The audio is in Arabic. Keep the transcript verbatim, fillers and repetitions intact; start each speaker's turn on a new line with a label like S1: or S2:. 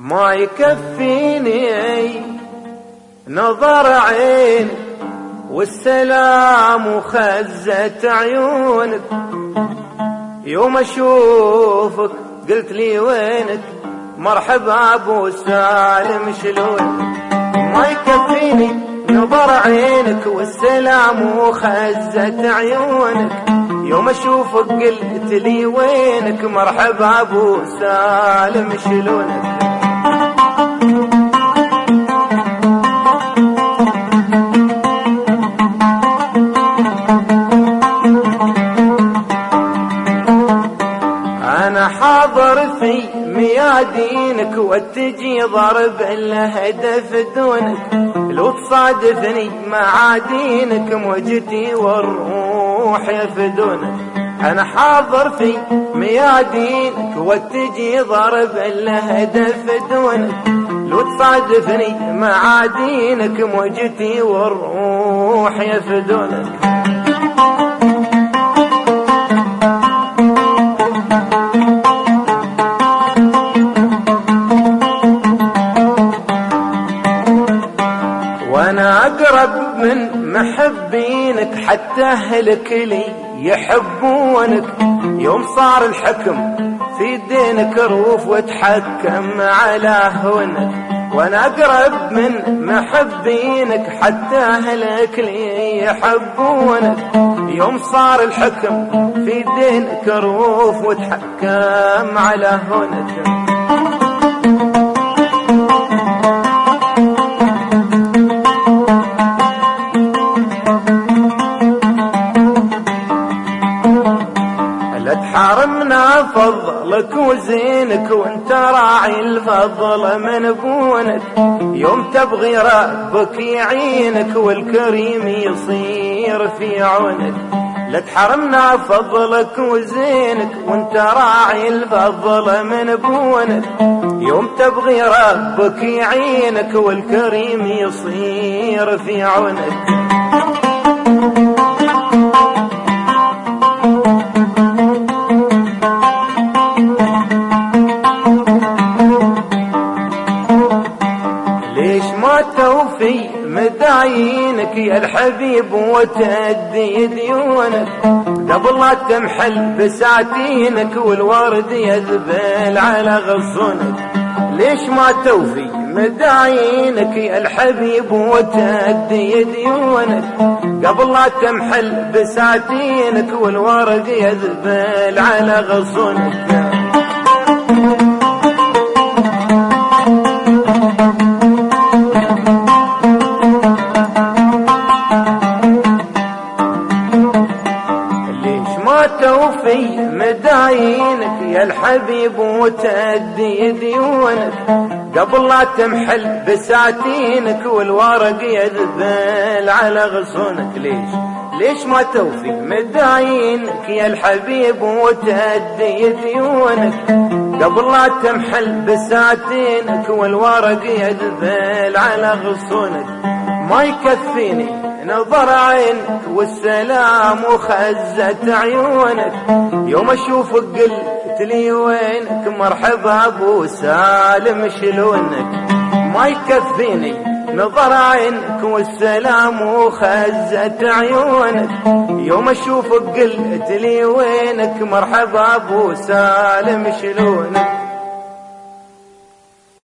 S1: ما يكفيني نظر عين والسلام وخزت عيونك، يوم اشوفك قلت لي وينك، مرحبا ابو سالم شلونك. ما يكفيني نظر عينك والسلام وخزت عيونك، يوم اشوفك قلت لي وينك، مرحبا ابو سالم شلونك. أنا حاضر في ميادينك واتجي ضرب الهدف دونك، لو تصادفني معادينك موجتي والروح يفدونك. أنا حاضر في ميادينك واتجي ضرب الهدف دونك، لو تصادفني معادينك موجتي والروح يفدونك. وانا اقرب من محبينك حتى اهلك لي يحبونك، يوم صار الحكم في دينك روف واتحكم على هونك. وانا اقرب من محبينك حتى اهلك لي يحبونك، يوم صار الحكم في دينك روف واتحكم على هونك. حرمنا فضلك وزينك وانت راعي الفضل من بونك، يوم تبغي ربك يعينك والكريم يصير في عونك. لا تحرمنا فضلك وزينك وانت راعي الفضل من بونك، يوم تبغي ربك يعينك والكريم يصير في عونك. ليش ما توفي مداينك يا الحبيب وتأدي ديونك، قبل لا تمحل بساتينك والورد يذبل على غصونك. ليش ما توفي مداينك يا الحبيب وتأدي ديونك، قبل لا تمحل بساتينك والورد يذبل على غصونك. توفي مداينك يا الحبيب وتأدي ديونك، قبل لا تمحل بساتينك والورق يذبل على غصونك. ليش ليش ما توفي مداينك يا الحبيب وتأدي ديونك، قبل لا تمحل بساتينك والورق يذبل على غصونك. ما يكفيني نظر عينك والسلام وخزت عيونك، يوم اشوفك قلت لي وينك، مرحبا ابو سالم شلونك. ما يكفيني نظر عينك والسلام وخزت عيونك، يوم اشوفك قلت لي وينك، مرحبا ابو سالم شلونك.